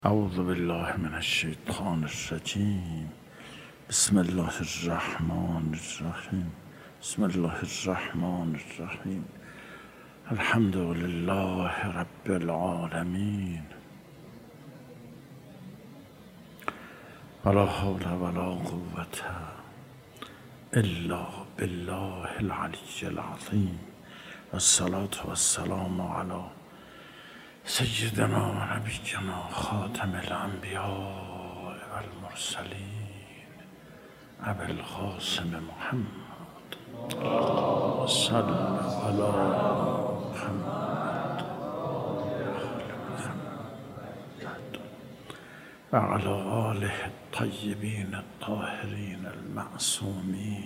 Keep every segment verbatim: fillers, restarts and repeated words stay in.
اعوذ بالله من الشیطان الرجیم. بسم الله الرحمن الرحیم. بسم الله الرحمن الرحیم. الحمد لله رب العالمین. ولا حول ولا قوة الا بالله العلی العظیم. والصلاة والسلام علی سیدنا و نبینا خاتم الانبیاء والمرسلین ابی القاسم محمد صلی علی محمد و علی آله الطیبین الطاهرین المعصومین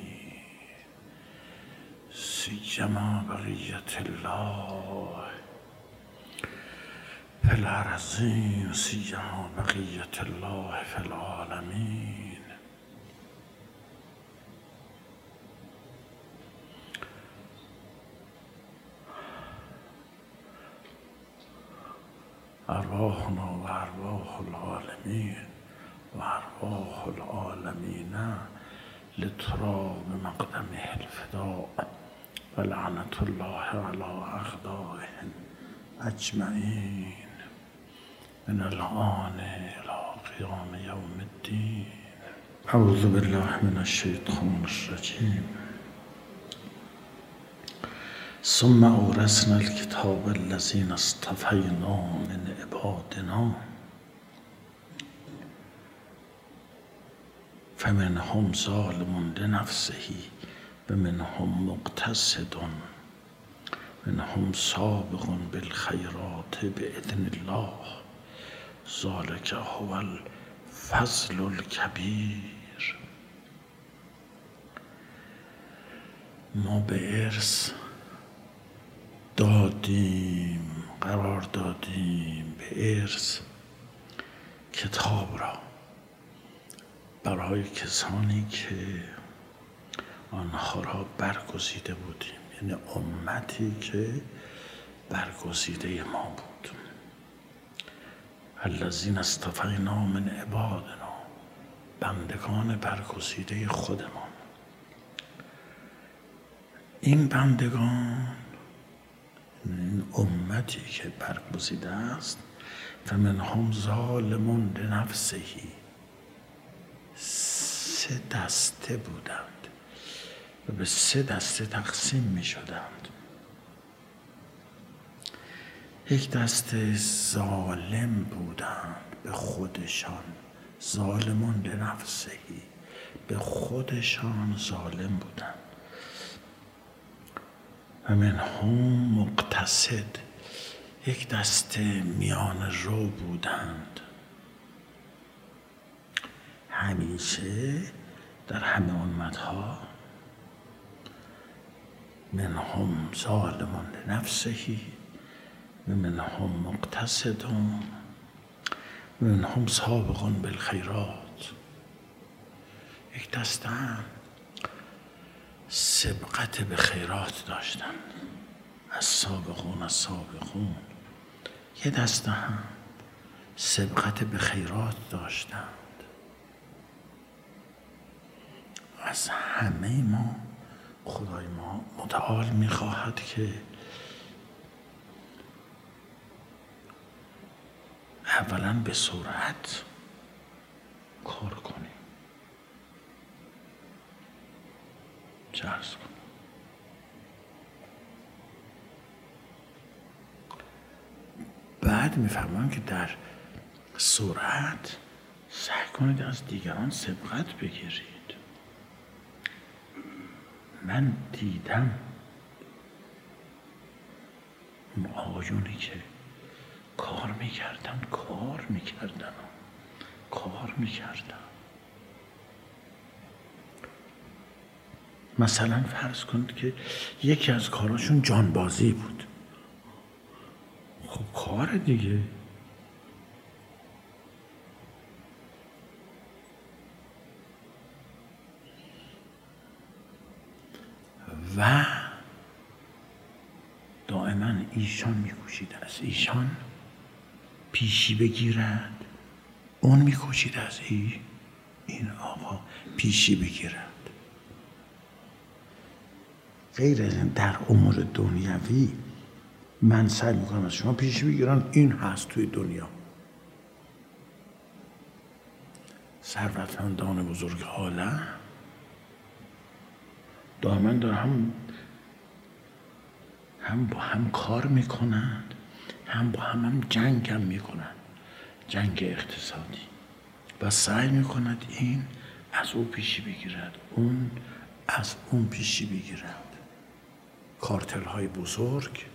سیما بقیة الله فی الارضین سیما بقیة الله فی العالمین. ارواحنا و ارواح العالمین و ارواح العالمین لتراب مقدمه الفداء و لعنة الله علی اعدائهم اجمعین من الآن إلى قیام یوم الدین. اعوذ بالله من الشیطان الرجیم. ثم اورثنا الكتاب الذین اصطفینا من عبادنا فمنهم ظالم لنفسه ومنهم مقتصد منهم سابق بالخیرات بإذن الله ذلک هو الفضل الکبیر. ما به ارث دادیم قرار دادیم به ارث کتاب را برای کسانی که آنها را برگزیده بودیم، یعنی امتی که برگزیده ما بود. الذین اصطفینا من عبادنا، بندگان برگزیده خودمان. این بندگان، این امتی که برگزیده است، فمنهم ظالم لنفسه، سه دسته بودند و به سه دسته تقسیم می شدند. یک دسته ظالم بودند به خودشان، ظالمون لنفسهی، به خودشان ظالم بودند. و منهم مقتصد، یک دسته میان رو بودند. همیشه در همه امتها منهم ظالم لنفسه و منهم مقتصد و منهم سابق بالخیرات. یک دسته هم سبقت به خیرات داشتند، از سابقون از سابقون. یک دسته هم سبقت به خیرات داشتند. از همه ما خدای ما متعال می‌خواهد که اولا به سرعت کار کنیم، چه عرض کنیم، بعد می‌فهمم که در سرعت سعی کنید از دیگران سبقت بگیرید. من دیدم اون آقایونی که کار میکردن کار میکردن کار میکردن مثلا فرض کنید که یکی از کاراشون جانبازی بود. خب کار دیگه. و دائما ایشان میکوشید از ایشان پیشی بگیرد اون میکوشید از این این آقا پیشی بگیرد. غیر از این در امور دنیوی من سعی میکنم از شما پیشی بگیرم، این هست توی دنیا. ثروتمندان بزرگ عالم دائما دارن هم هم با هم کار میکنند، هم با هم, هم جنگ هم میکنند، جنگ اقتصادی، و سعی میکند این از او پیشی بگیرد، اون از اون پیشی بگیرد. کارتل های بزرگ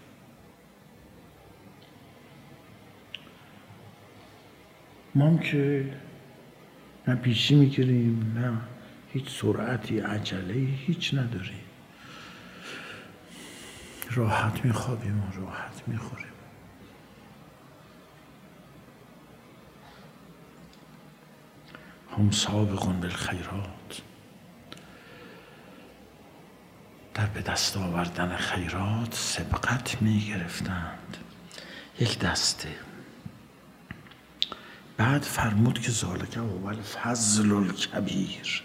ما هم که نه پیشی میگیریم، نه هیچ سرعتی عجله‌ای هیچ نداریم، راحت میخوابیم و راحت میخوریم. هم سابقون بالخیرات، در به دست آوردن خیرات سبقت میگرفتند، یک دسته. بعد فرمود که ذالک هو الفضل الکبیر،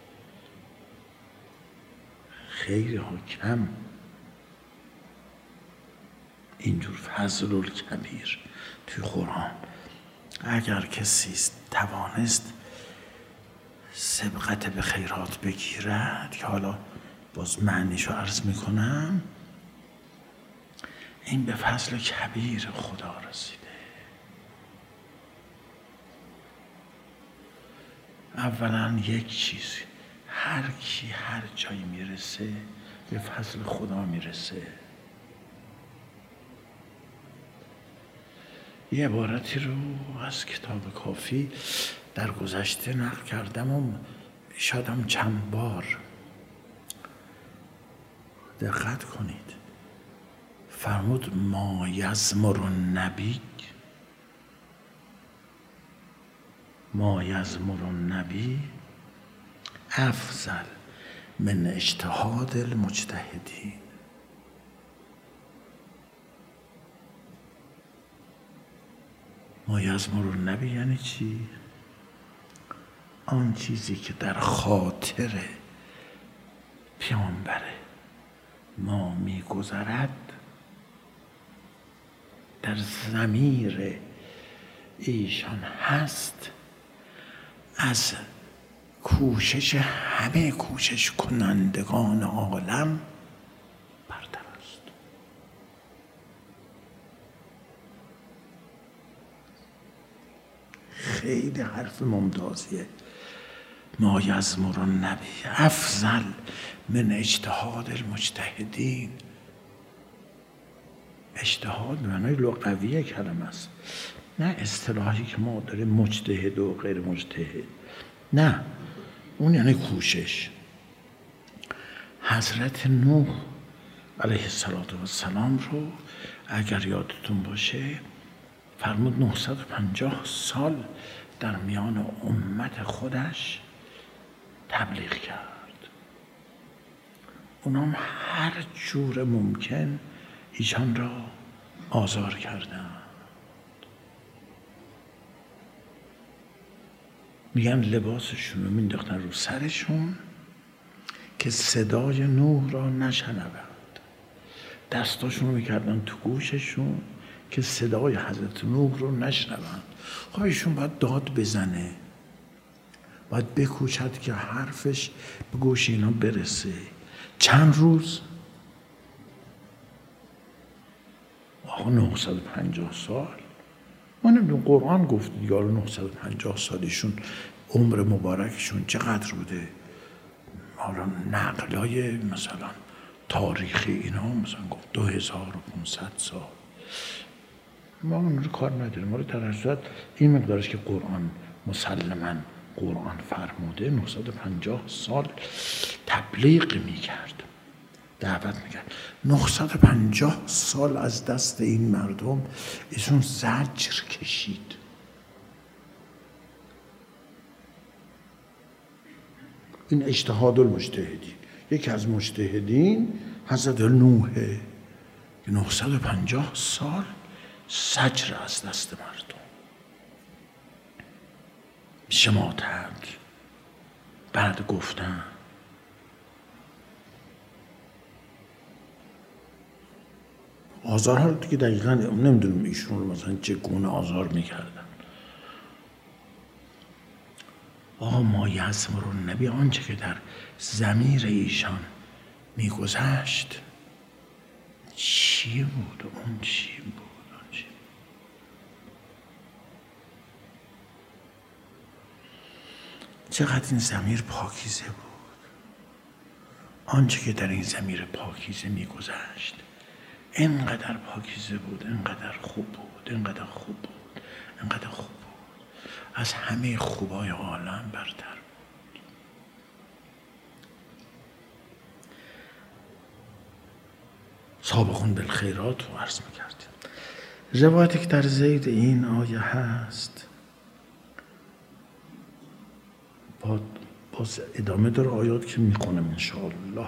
خیلی ها کم اینجور فضل الکبیر توی قرآن. اگر کسی توانست سبقت به خیرات بگیرد، که حالا باز معنیشو عرض میکنم، این به فضل کبیر خدا رسیده. اولا یک چیز، هر کی هر جایی میرسه به فضل خدا میرسه. یه عبارتی رو از کتاب کافی در گذشته نقل کردم و شادم چند بار دقت کنید. فرمود ما یزمر النبی، ما یزمر النبی افضل من اجتهاد المجتهدین. ما یزمر النبی یعنی چی؟ آن چیزی که در خاطر پیامبر ما میگذرد، در ضمیر ایشان هست، از کوشش همه کوشش کنندگان عالم برتر است. خیلی حرف ممتازیه. ما یزمر النبی افضل من اجتهاد المجتهدین. اجتهاد به معنای لغوی کلمه است، نه اصطلاحی که ما داریم مجتهد و غیر مجتهد، نه، اون یعنی کوشش. حضرت نوح علیه السلام رو اگر یادتون باشه فرمود نهصد و پنجاه سال در میان امت خودش تبلیغ کرد. اونام هر جور ممکن ایشان را آزار کردند. میگن لباسشون رو مینداختن رو سرشون که صدای نوح را نشنوند، دستاشون رو میکردن تو گوششون که صدای حضرت نوح رو نشنوند. خب ایشون باید داد بزنه، باید بکوشد که حرفش به گوش اینا برسه. چند روز؟ آقا نهصد و پنجاه سال. ما نمیدونم قرآن گفت دیگه نهصد و پنجاه سالشون عمر مبارکشون چقدر بوده. حالا نقلای مثلا تاریخی اینا مثلا گفت دو هزار و پونصد سال. ما اون رو کار نداریم. ما رو در هر صورت این مقدارش که قرآن مسلماً قرآن فرموده نهصد و پنجاه سال تبلیغ میکرد، دعوت میکرد. نهصد و پنجاه سال از دست این مردم ایشون زجر کشید. این اجتهاد المجتهدین. یکی از مجتهدین حضرت نوح که نهصد و پنجاه سال زجر از دست مردم. شماتت، بعد گفتن. آزار ها دیگه دقیقا نمیدونم ایشون رو مثلا چه گونه آزار میکردن. آقا مایه اسم رو نبی آنچه که در ضمیر ایشان میگذشت چی بود؟ اون چی بود؟ اون چی بود؟ چقدر این ضمیر پاکیزه بود. آنچه که در این ضمیر پاکیزه میگذشت اینقدر پاکیزه بود، اینقدر خوب بود، اینقدر خوب بود، اینقدر خوب بود، از همه خوبای عالم برتر بود. سابقون بالخیرات رو عرض میکردیم. روایتی که در زید این آیه هست با باز ادامه داره آیات که میخونم انشاءالله.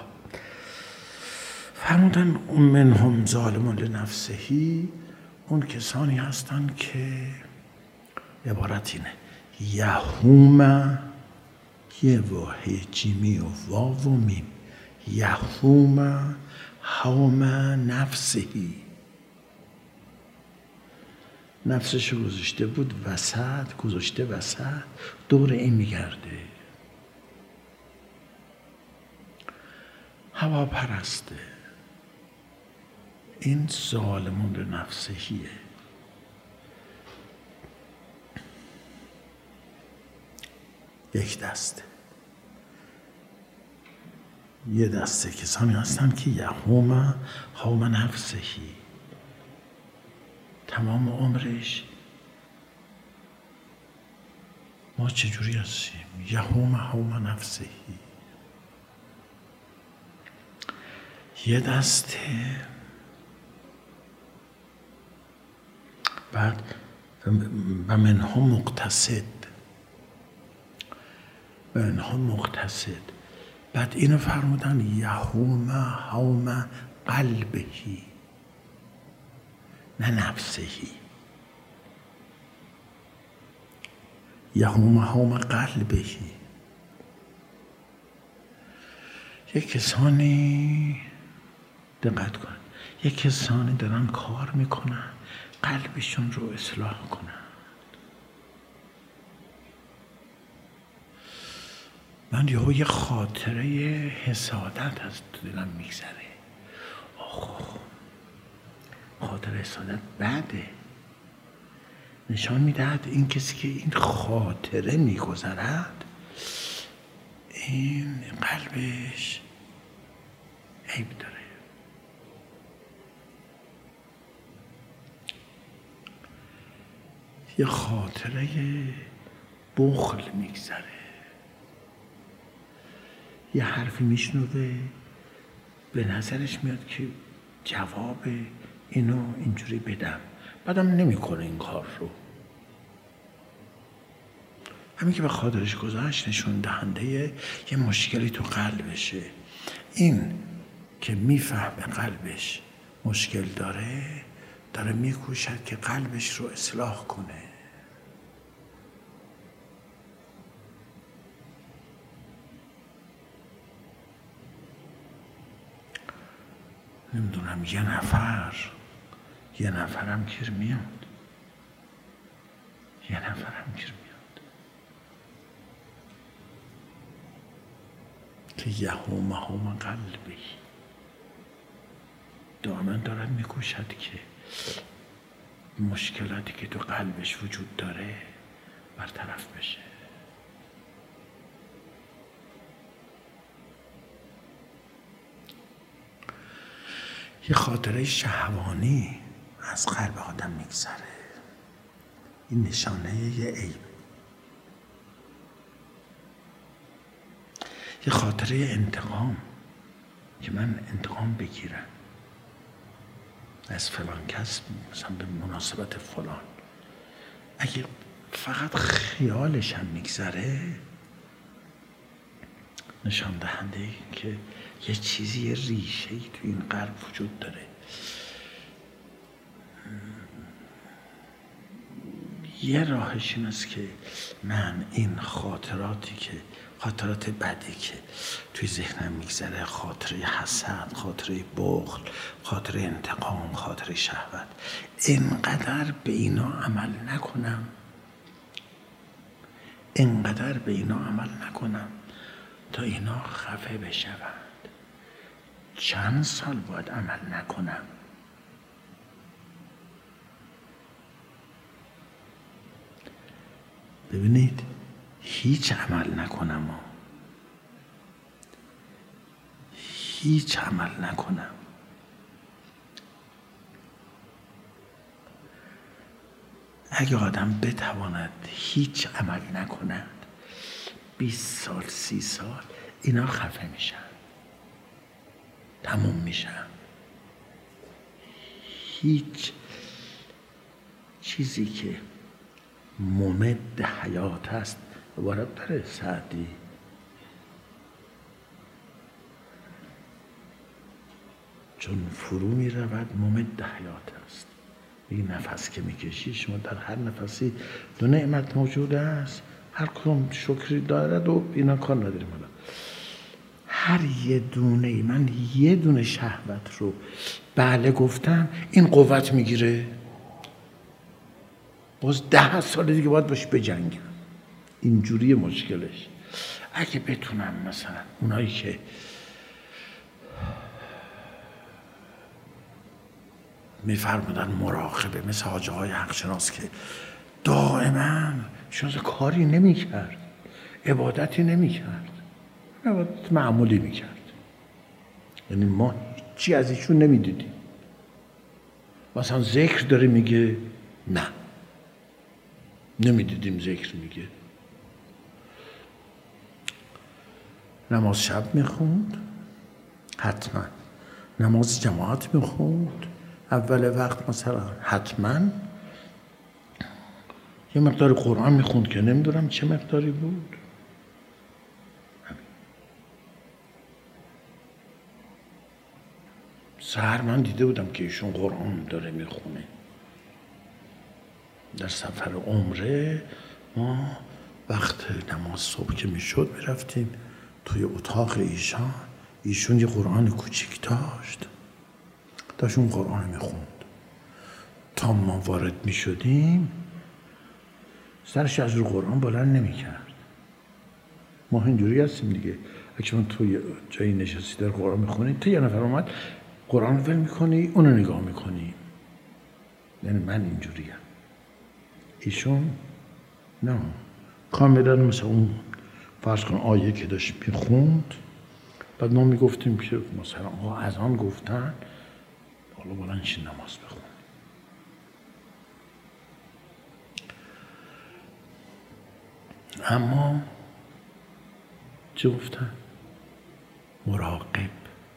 فرمودن منهم ظالم لنفسهی، اون کسانی هستند که عبارت اینه یهوم، یه واحه جیمی و واو و میم، یهوم هوم نفسهی، نفسش گذاشته بود وسط، گذاشته وسط، دور این میگرده، هوا پرسته. این ظالمون لنفسهیه. یک دسته. یه دسته کسانی هستن که یهوم هوم نفسهی، تمام عمرش ما چجوری هستیم؟ یهوم هوم نفسهی. یه دسته بعد و منهم مقتصد، و منهم مقتصد، بعد اینو فرمودن یهوم هوم قلبهی، نه نفسهی، یهوم هوم قلبهی. یک کسانی دقت کن، یک کسانی دارن کار میکنن قلبشون رو اصلاح کنن. من یهو یه خاطره حسادت از دلم میگذره. آخ، خاطره حسادت بده، نشان میدهد این کسی که این خاطره میگذرد این قلبش عیب داره. یه خاطره بخل میگذره، یه حرفی میشنوه به نظرش میاد که جواب اینو اینجوری بدم، بعدم نمیکنه این کار رو. همین که به خاطرش گذاشت نشون دهنده یه مشکلی تو قلبشه. این که میفهمه قلبش مشکل داره، داره میکوشد که قلبش رو اصلاح کنه. نمیدونم یه نفر یه نفرم گیر میاد، یه نفرم گیر میاد که یهوم هوم قلبی دائما دارد میکوشد که مشکلاتی که تو قلبش وجود داره برطرف بشه. یه خاطره شهوانی از قلب آدم میگذره، این نشانه یه عیب. یه خاطره انتقام که من انتقام بگیرم از فلان کس، مثلا به مناسبت فلان، اگه فقط خیالش هم میگذره نشان دهنده این که یه چیزی، یه ریشه‌ای تو این قلب وجود داره. یه راهش این است که من این خاطراتی که خاطرات بدی که توی ذهنم میگذره، خاطره حسد، خاطره بخل، خاطره انتقام، خاطره شهوت، اینقدر به اینا عمل نکنم اینقدر به اینا عمل نکنم تا اینا خفه بشوند. چند سال باید عمل نکنم؟ ببینید، هیچ عمل نکنم و هیچ عمل نکنم اگه آدم بتواند هیچ عمل نکند بیست سال سی سال اینا خفه میشن، تموم میشن. هیچ چیزی که ممد حیات است عبارت داره سعدی، چون فرو می رود ممد حیات است. این نفس که میکشی شما در هر نفسی دو نعمت موجود است، هر کدوم شکری دارد و اینا کار نداریم. حالا هر یه دونه من یه دونه شهوت رو بله گفتم این قوت میگیره، باز ده سال دیگه باید باش بجنگم. اینجوری مشکلش. اگه بتونم مثلا اونایی که میفرمودن مراقبه، مثل حاجه های حقشناس که دائما شاید کاری نمیکرد، عبادتی نمیکرد، عبادت معمولی میکرد، یعنی ما چی از ایشون نمیدیدیم. مثلا ذکر داره میگه نه نمیدیدیم ذکر میگه. نماز شب میخوند حتما، نماز جماعت میخوند اول وقت مثلا حتما، یه مقدار قرآن میخوند که نمیدونم چه مقداری بود. سحر من دیده بودم که ایشون قرآن داره میخونه. در سفر عمره ما وقت نماز صبح که میشد میرفتیم توی اتاق ایشان، ایشون یه قرآن کوچیک داشت داشت اون قرآن میخوند. تا ما وارد میشدیم سرش از رو قرآن بلند نمیکرد. ما اینجوری هستیم دیگه، اگه شما توی جایی نشستی در قرآن میخونی، تا یه نفر اومد قرآن ول میکنی اونو نگاه میکنی. یعنی من اینجوریم. ایشون نه، کاملا مثلا اون فرض کن آیه که داشت میخوند، بعد ما میگفتیم که مثلا آقا اذان گفتن حالا بلند چی نماز بخون. اما چی گفتن؟ مراقب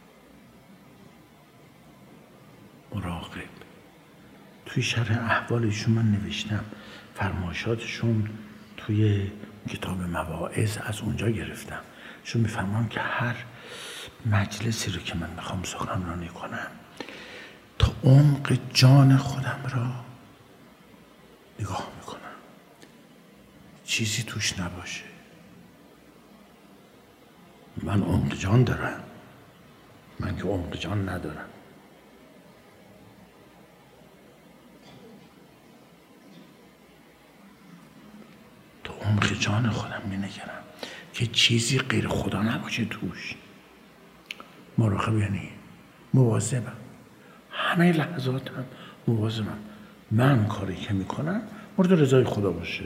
مراقب توی شرح احوالشون من نوشتم، فرمایشاتشون توی کتاب مواعظ از اونجا گرفتم. چون میفهمم که هر مجلسی رو که من میخوام سخنرانی کنم تا عمق جان خودم را نگاه میکنم، چیزی توش نباشه. من عمق جان دارم، من که عمق جان ندارم. تو عمق جان خودم مینگرم که چیزی غیر خدا نباشه توش. مراقب یعنی مواظبم، همه لحظاتم مواظبم. من کاری که میکنم مورد رضای خدا باشه،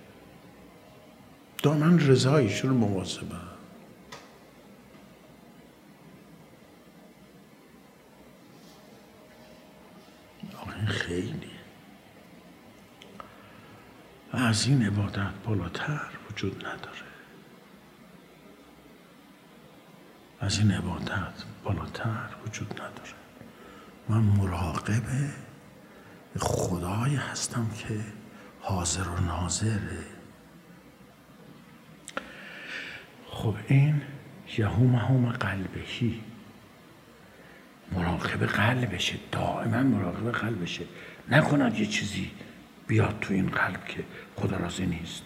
دائما رضایش رو مواظبم. این خیلی از این عبادت بالاتر وجود نداره. از این عبادت بالاتر وجود نداره. من مراقب خدایی هستم که حاضر و ناظره. خب این یهوم هم قلبهی، مراقب قلبشه، دائما مراقب قلبشه. نکند یه چیزی بیاد تو این قلب که خدا راضی نیست.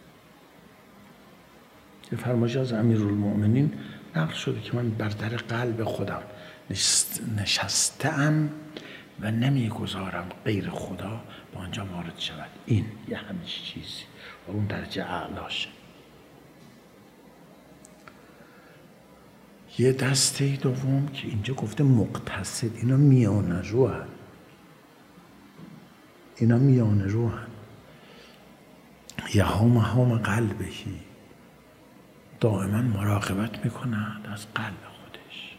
یه فرمایش از امیرالمؤمنین نقل شده که من بر در قلب خودم نشستم و نمیگذارم غیر خدا به آنجا وارد شود. این یه همیشه چیزی و اون درجه اعلاشه. یه دسته دوم که اینجا گفته مقتصد، اینا میانه رو هن. اینا میانه رو هن. یهوم هوم قلبهی، دائما مراقبت میکنند از قلب خودش.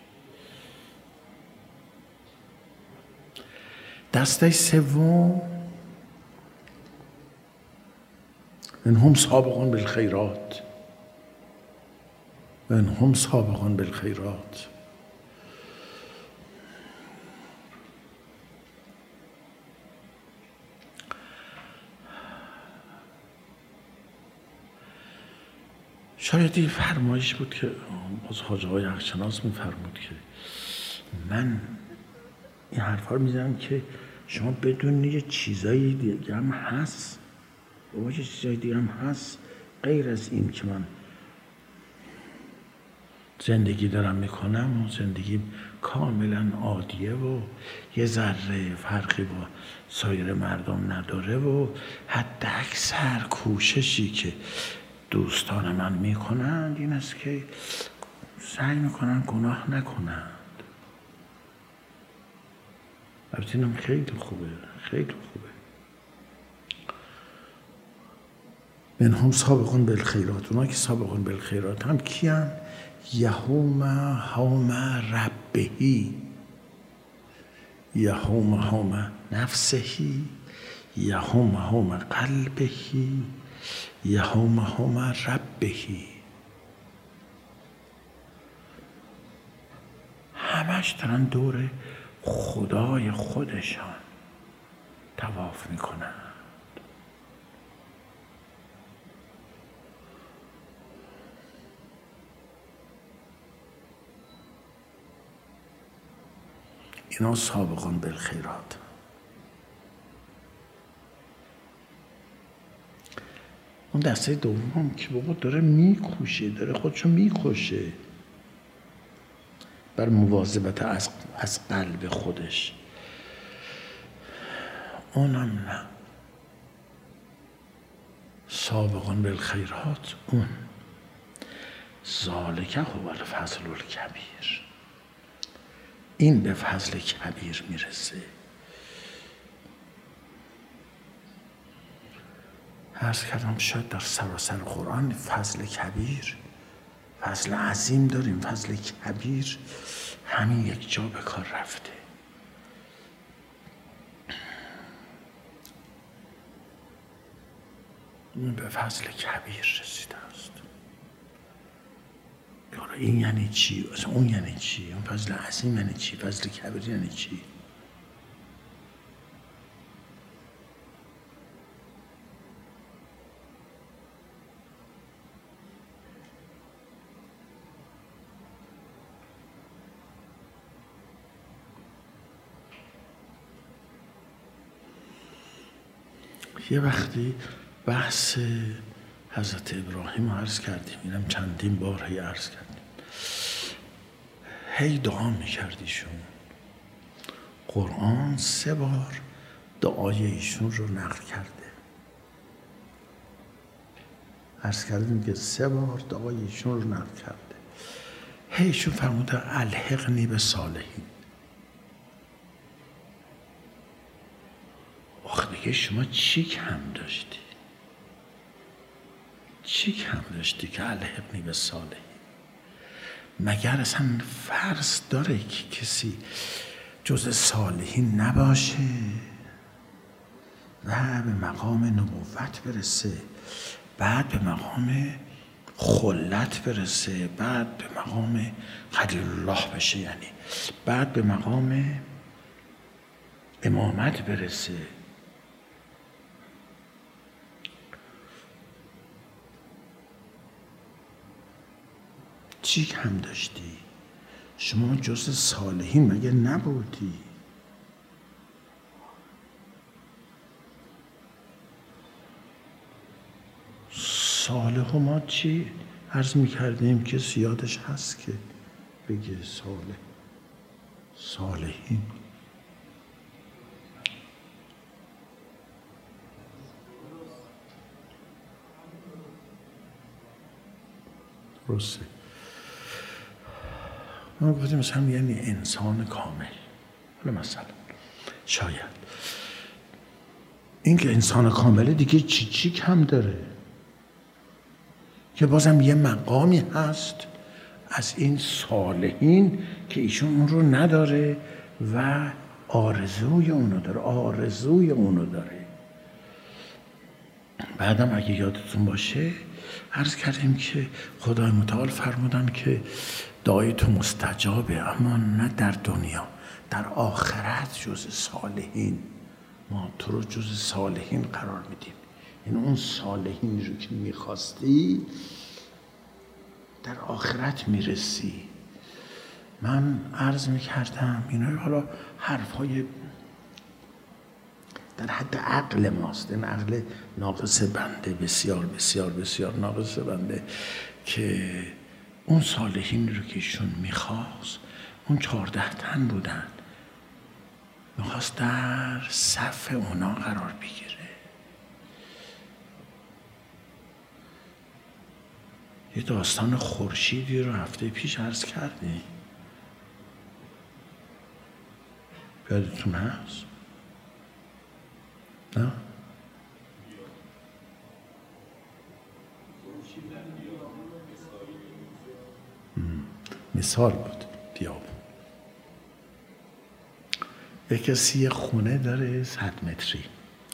دسته سوم منهم سابقون بالخیرات، منهم سابقون بالخیرات. شاید این فرمایش بود که باز حاج آقای حقشناس میفرمود که من این حرفا رو میزنم که شما بدونید یه چیزایی دیگه هم هست، بابا یه چیزایی دیگه هم هست غیر از این که من زندگی دارم میکنم و زندگی کاملا عادیه و یه ذره فرقی با سایر مردم نداره و حتی اکثر کوششی که دوستان من میکنند این است که سعی میکنن گناه نکنند. البته اینم خیلی خوبه، خیلی خوبه. منهم سابقون بالخیرات، اونا که سابقون بالخیرات هم کیان؟ یهوم هوم ربهی، یهوم هوم نفسهی، یهوم هوم قلبهی، یهوم هوم ربهی. همش دارن دور خدای خودشان طواف میکنن. اینا سابقون بالخیرات. اون دسته دوم که بابا داره میکوشه، داره خودشو میکشه بر مواظبت از از قلب خودش، اونم نه. سابقون بالخیرات اون ذالک هو الفضل الکبیر، این به فضل کبیر میرسه. عرض کردم شاید در سراسر قرآن فضل کبیر، فضل عظیم داریم، فضل کبیر همین یک جا به کار رفته. این به فضل کبیر رسیده است. حالا این یعنی چی؟ اصلا اون یعنی چی؟ اون فضل عظیم یعنی چی؟ فضل کبیر یعنی چی؟ یه وقتی بحث حضرت ابراهیم رو عرض کردیم، اینم چندین بار هی عرض کردیم، هی دعا میکردیشون. قرآن سه بار دعای ایشون رو نقل کرده. عرض کردیم که سه بار دعای ایشون رو نقل کرده. هی ایشون فرموده الحقنی به صالحین. آخه دیگه شما چی کم داشتی؟ چی کم داشتی که الحقنی به صالحین؟ مگر اصلا فرض داره که کسی جز صالحین نباشه و به مقام نبوت برسه، بعد به مقام خلت برسه، بعد به مقام خلیل الله بشه، یعنی بعد به مقام امامت برسه؟ چی کم داشتی؟ شما جز صالحین مگه نبودی؟ صالح و ما چی عرض میکردیم که زیادش هست که بگه صالح صالحین. درسته. ما گفتیم مثلا یعنی انسان کامل. حالا مثلا شاید این که انسان کامله دیگه چی چی کم داره که بازم یه مقامی هست از این صالحین که ایشون اون رو نداره و آرزوی اونو داره آرزوی اونو داره. بعدم اگه یادتون باشه عرض کردیم که خدای متعال فرمودن که دعای تو مستجابه، اما نه در دنیا، در آخرت جز صالحین. ما تو رو جز صالحین قرار میدیم. این اون صالحین رو که میخواستی در آخرت میرسی. من عرض میکردم اینا حالا حرفای در حد عقل ماست، این عقل ناقص بنده، بسیار بسیار بسیار ناقص بنده، که اون صالحین رو که ایشون میخواست، اون چهارده تن بودن، میخواست در صف اونا قرار بگیره. یه داستان خورشیدی رو هفته پیش عرض کردیم، یادتون هست؟ نه؟ مثال بود بیابون. یک کسی خونه داره صد متری،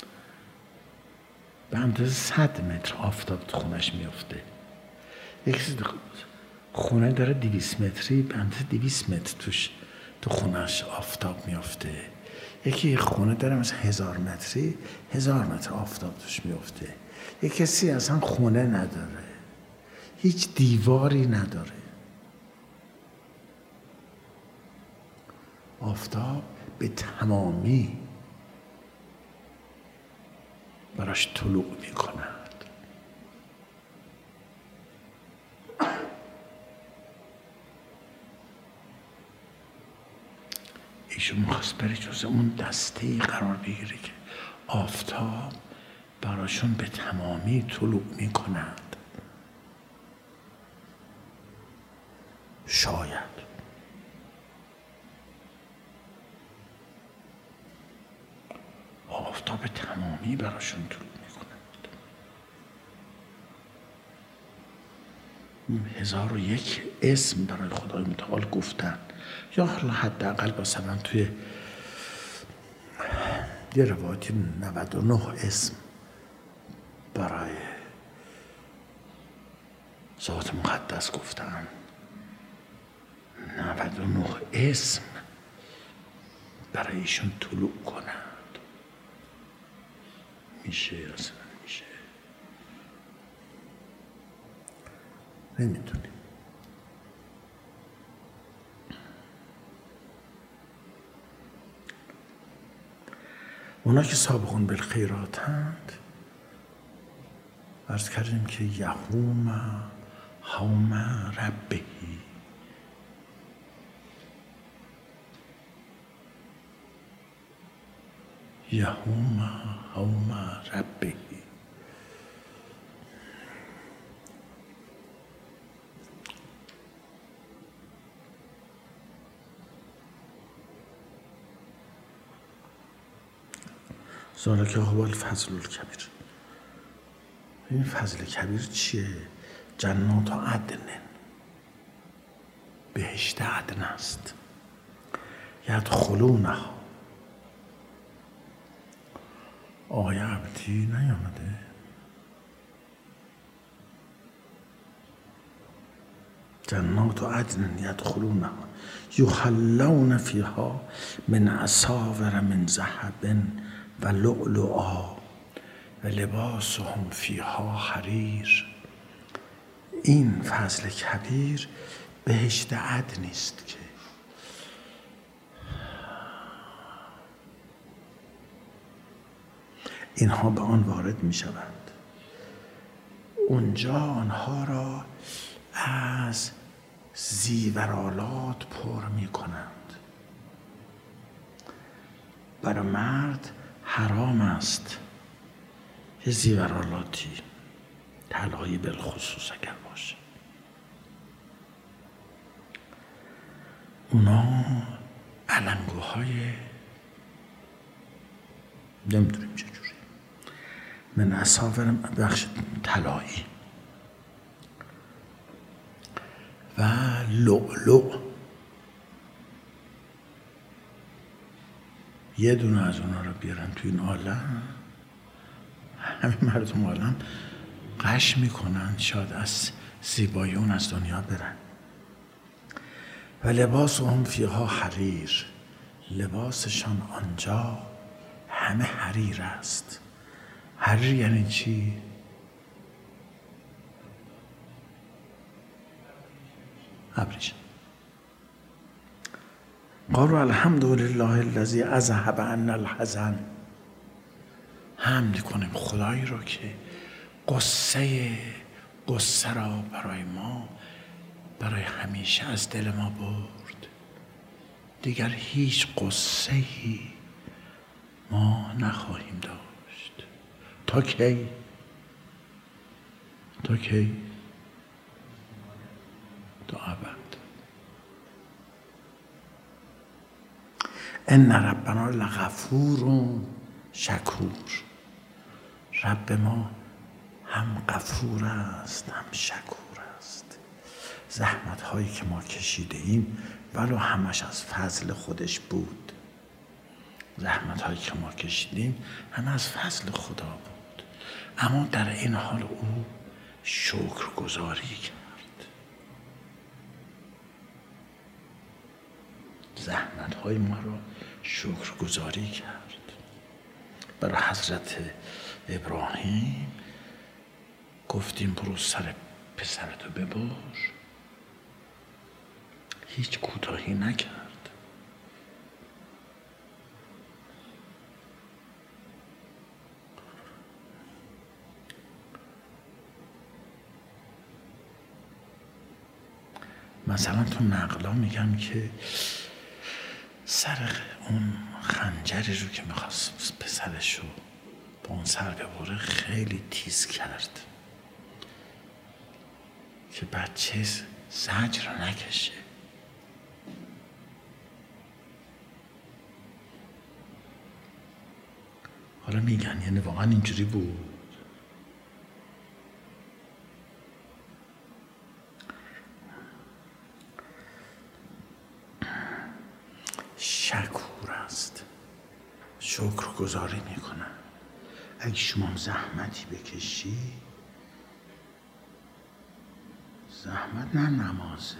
به اندازه صد متر آفتاب تو خونش میفته. یک کسی خونه داره دویست متری، به اندازه دویست متر توش تو خونش آفتاب میفته. یکی خونه داره مثلا هزار متری، هزار متر آفتاب توش میفته. یک کسی اصلا خونه نداره، هیچ دیواری نداره، آفتاب به تمامی براش طلوع میکند. ایشون میخواست بره جز اون دسته قرار بگیره که آفتاب براشون به تمامی طلوع میکند. شاید آفتاب تمامی براشون طلوع میکند. هزار و یک اسم برای خدای متعال گفتن، یا حداقل مثلا توی یه روایتی نود و نه اسم برای ذات مقدس گفتن. نود و نه اسم برای ایشون طلوع کنند. میشه اصلا میشه، نمیدونیم. اونا که سابقون بالخیراتند عرض کردیم که یهوم هوم ربهی، یهوم هوم ربهی. ذالک هو الفضل الکبیر. این فضل کبیر چیه؟ جنات عدن، بهشت عدن است. یدخلونها. آیه عبدی نیامده؟ جنات عدن یدخلونها یحلون فیها من اساور من ذهب و لؤلؤا و لباسهم فیها حریر. این فضل کبیر بهشت عدن است که اینها به آن وارد می شوند. اونجا آنها را از زیورآلات پر می کنند. برای مرد حرام است یه زیورآلاتی، طلایی بالخصوص اگر باشه، اونا علنگوهای نمیدونیم چجوری من اصافر بخش طلایی و لؤلؤ، یه دونه از اونا رو بیارن توی این عالم، همین مردم عالم قش میکنن شاید از زیبایی اون از دنیا برن. و لباس هم فیها حریر، لباسشان آنجا همه حریر است. حریر یعنی چی؟ ابریشم. قالوا الحمد لله الذی اذهب عنا الحزن. حمد کنیم خدایی رو که قصه قصه را برای ما برای همیشه از دل ما برد. دیگر هیچ قصه ای ما نخواهیم داشت. تا کی؟ تا کی؟ تا ابد. ان ربنا لغفور شکور. رب ما هم غفور است هم شکور است. زحمت هایی که ما کشیده ایم ولو همش از فضل خودش بود. زحمت هایی که ما کشیدیم همه از فضل خدا بود، اما در این حال او شکر گزاری کرد. زحمت های ما رو شکر گزاری کرد. برای حضرت ابراهیم گفتیم برو سر پسرتو ببر، هیچ کوتاهی نکرد. مثلا تو نقلا میگم که سر اون خنجری رو که میخواست پسرش رو با اون سر ببره خیلی تیز کرد که بچه زجر رو نکشه. حالا میگن یعنی واقعا اینجوری بود. شکور است، شکر گزاری میکنه. اگه شما زحمتی بکشی، زحمت نه نمازه،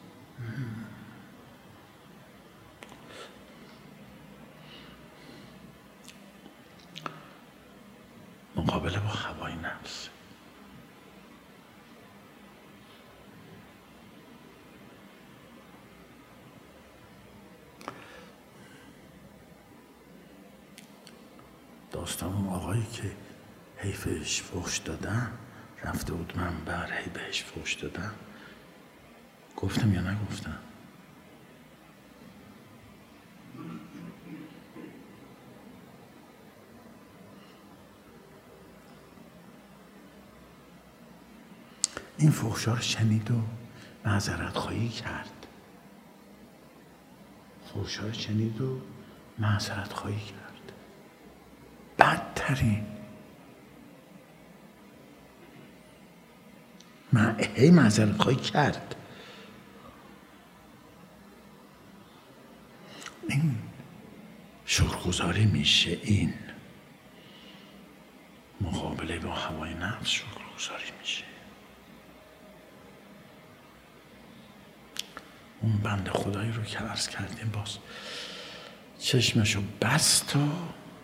مقابله با هوای نفس. داستان اون آقایی که حیف بهش فحش دادن، رفته بود منبر هی بهش فحش دادن، گفتم یا نگفتم؟ این فحشا رو شنید و معذرت خواهی کرد. فحشا رو شنید و معذرت خواهی کرد. بدترین من هی معذرت خواهی کرد. این شکرگزاری میشه. این مقابله با هوای نفس شکرگزاری میشه. اون بنده خدایی رو که عرض کردیم باز چشمشو بست و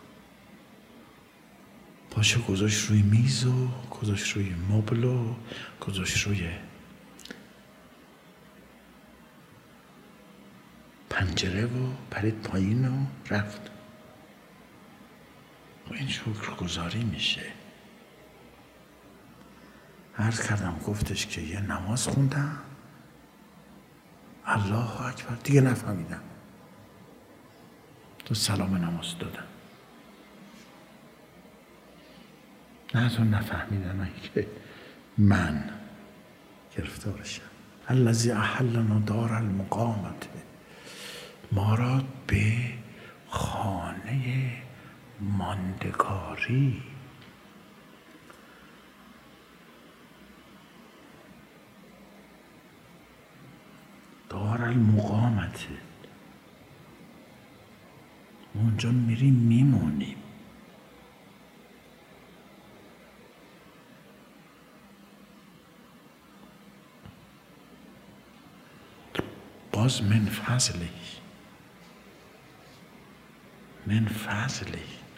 پاشو گذاشت روی میز و گذاشت روی مبل و گذاشت روی پنجره و پرید پایین و رفت. و این شکر گزاری میشه. عرض کردم گفتش که یه نماز خوندم، الله اکبر، دیگه نفهمیدم. تو سلام نماز دادم. نه تو نفهمیدم که من گرفتارشم. الذی احلنا دار المقامت، ما را به خانه ماندگاری، دار المقامت، اونجا میریم میمونیم. باز من فضله، من فضله.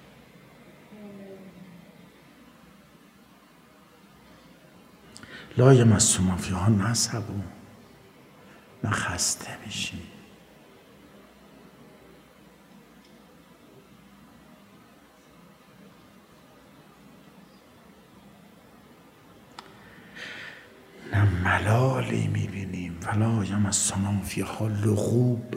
لا یمسون فیها نصب، نه خسته میشی. نه ملالی میبینیم. ولا یمسون فیها لغوب،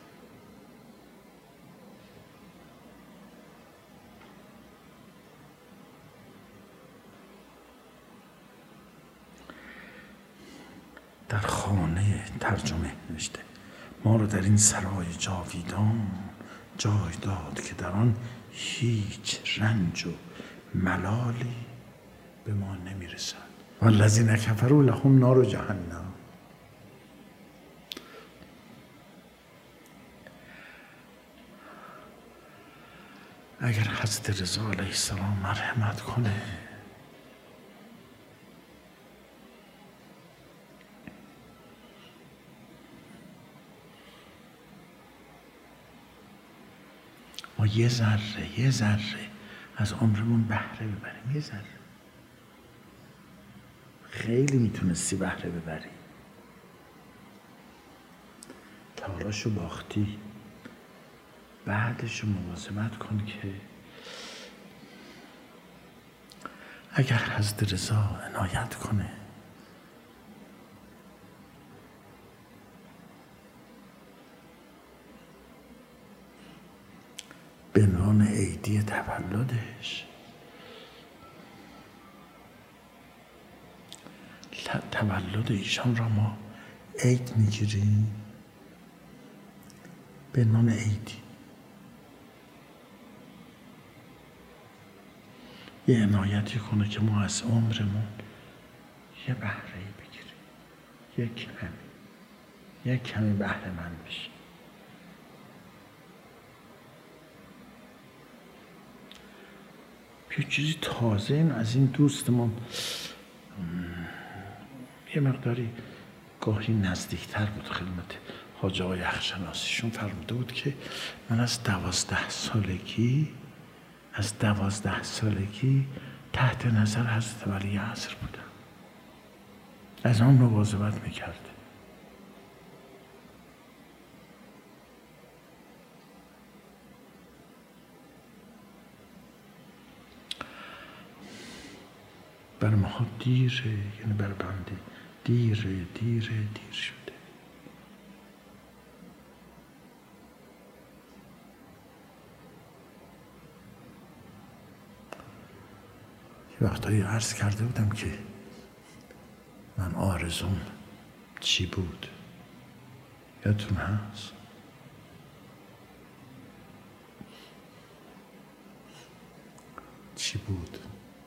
در خانه ترجمه نوشته ما رو در این سرای جاویدان جای داد که در آن هیچ رنج و ملالی به ما نمیرسد. والذین کفروا لهم نار جهنم. اگر حضرت رضا علیه السلام مرحمت کنه، ما یه ذره یه ذره از عمرمون بهره ببریم. یه ذره خیلی میتونستی بهره ببری. تاراشو باختی، بعدشو مواظبت کن که اگر حضرت رضا عنایت کنه به عنوان عیدی تولدش، تولد ایشان را ما عید میگیریم به عنوان عیدی، یه عنایتی کنه که ما از عمرمون یه بهره‌ای بگیریم، یه کمی یه کمی بهره مند بشیم. یه چیزی تازه این از این دوستمون یه مقداری گاهی نزدیکتر بود خدمت حاج آقای یخشناسیشون، فرموده بود که من از دوازده سالگی از دوازده سالگی تحت نظر حضرت ولی عصر بودم، از آن مواظبت میکرد. برای ما دیره، یعنی برای بنده دیره دیره دیر شده. یه وقتایی عرض کرده بودم که من آرزوم چی بود، یادتون هست؟ چی بود؟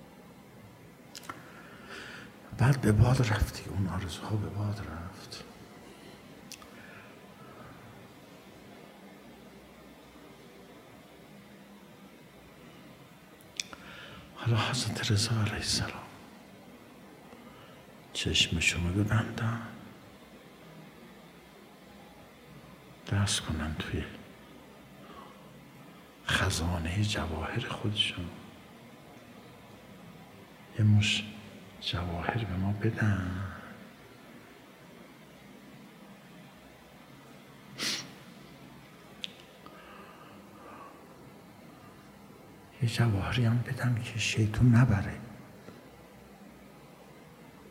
بعد به باد رفتی، اون آرزوها به باد رفت. حالا حضرت رضا علیه السلام چشمشون رو ببندن، دست کنن توی خزانه جواهر خودشون، یه مش جواهر به ما بدن، یه جواهری هم بدن که شیطون نبره.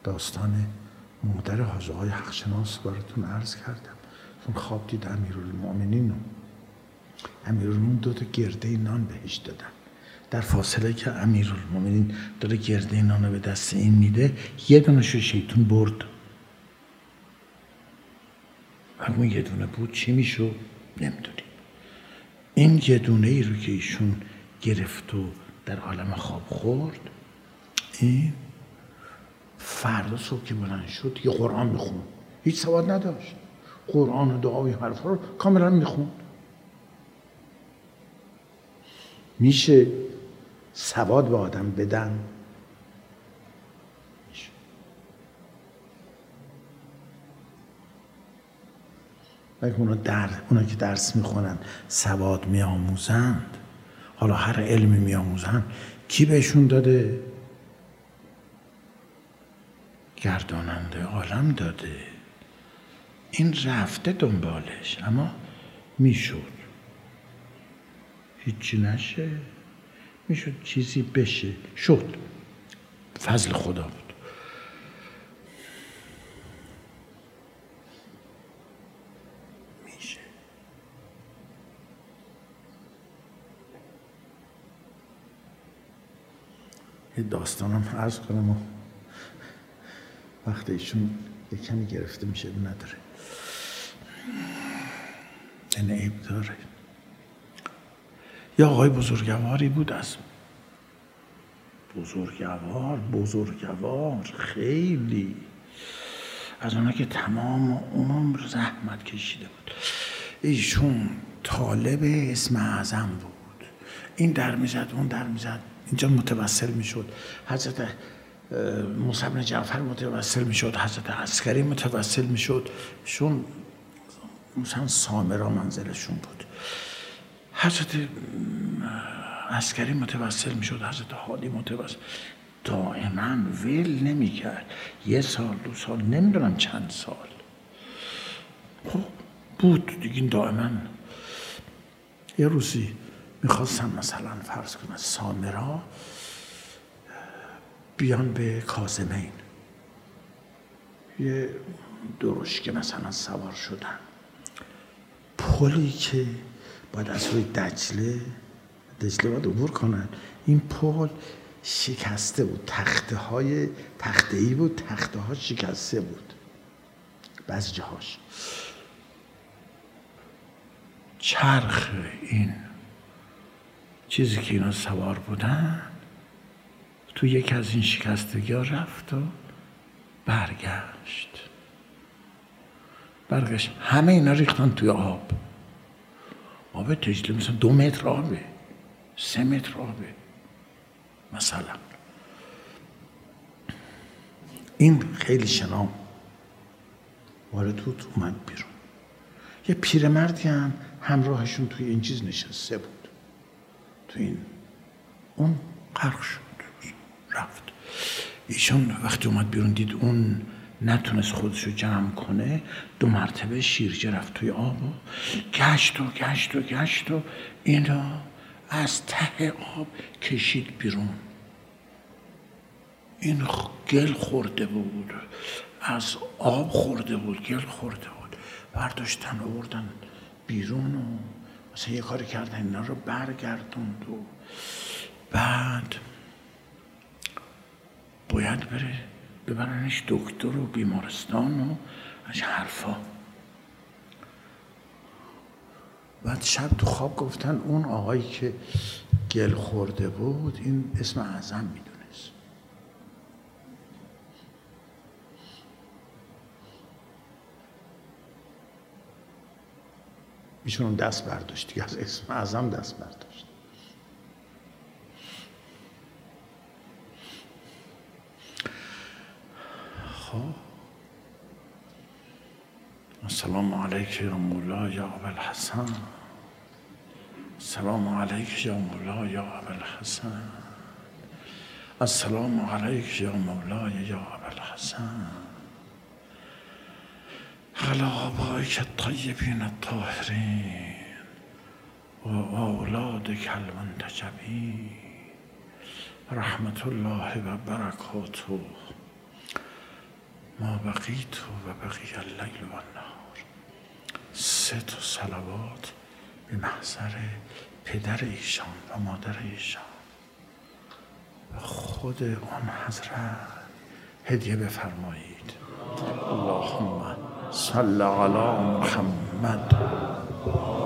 داستان مادر حاج آقای حقشناس براتون عرض کردم. اون خواب دید امیرالمومنین رو. امیرالمومنین دو تا گرده نان بهش دادن. در فاصله که امیرالمومنین داره گرده نان رو به دست این میده، یه دونش رو شیطون برد. اون یه دونه بود چی میشد نمیدونیم. این یه دونه ای رو که ایشون گرفت و در عالم خواب خورد، این فردا صبح که بلند شد یه قرآن میخوند. هیچ سواد نداشت، قرآن و دعا و حرفا رو کاملا میخوند. میشه سواد به آدم بدن؟ میشه. اگه اونا, در... اونا که درس میخونن سواد میآموزند، حالا هر علمی میآموزند، کی بهشون داده؟ گرداننده عالم داده. این رفته دنبالش، اما میشد هیچی نشه، میشد چیزی بشه، شد. فضل خدا بود. میشه. یه داستانم عرض کنم و وقتی ایشون یه کمی گرفته میشه نداره، این عیب داره. یا آقای بزرگواری بود، از بزرگوار بزرگوار خیلی از اونا که تمام عمر زحمت کشیده بود. ایشون طالب اسم اعظم بود. این در میزد اون در میزد، اینجا متوسل میشد حضرت موسی بن جعفر متوسل میشد، حضرت عسکری متوسل میشد. شون مثلا سامرا منزلشون بود، حضرت عسکری متوسل میشد، حضرت حادی متوسل. دائما ول نمیکرد. یه سال دو سال نمیدونم چند سال خب بود دیگه. دائما یه روزی میخواستم مثلا فرض کنم سامرا بیان به کاظمین، یه درشکه مثلا سوار شدن. پلی که باید از روی دجله دجله باید عبور کنن، این پل شکسته بود، تخته های تخته ای بود، تخته ها شکسته بود بعضی جاهاش. چرخ این چیزی که اینا سوار بودن تو یکی از این شکستگی ها رفت و برگشت برگشت همه اینا ریختن توی آب. آب دجله مثلا دو متر آبه، سه متر آبه مثلا. این خیلی شنام وارد بود، اومد بیرون. یه پیرمردی هم همراهشون توی این چیز نشسته بود، توی این اون غرق شد رفت. ایشون وقتی اومد بیرون دید اون نتونست خودشو جمع کنه، دو مرتبه شیرجه رفت توی آب و گشت و گشت و گشت و اینا از ته آب کشید بیرون. این گل خورده بود، از آب خورده بود، گل خورده بود. برداشتن آوردن بیرون و مثلا یه کاری کردن اینا رو برگردوند و بعد باید بره ببرنش دکتر و بیمارستان و از حرفا. بعد شب تو خواب گفتن اون آقایی که گل خورده بود این اسم اعظم میدونست. ایشون دست برداشت دیگه، از اسم اعظم دست برداشت. خب السلام علیک یا مولا یا ابوالحسن، السلام علیک یا مولا یا ابوالحسن، السلام علیک یا مولا یا ابوالحسن، علی آبائک الطیبین الطاهرین و اولادک المنتجبین رحمت الله و برکاته. ما بقیت و بقی اللیل و النهار. سه تا صلوات به محضر پدر ایشان و مادر ایشان و خود آن حضرت هدیه بفرمایید. اللهم صل علی محمد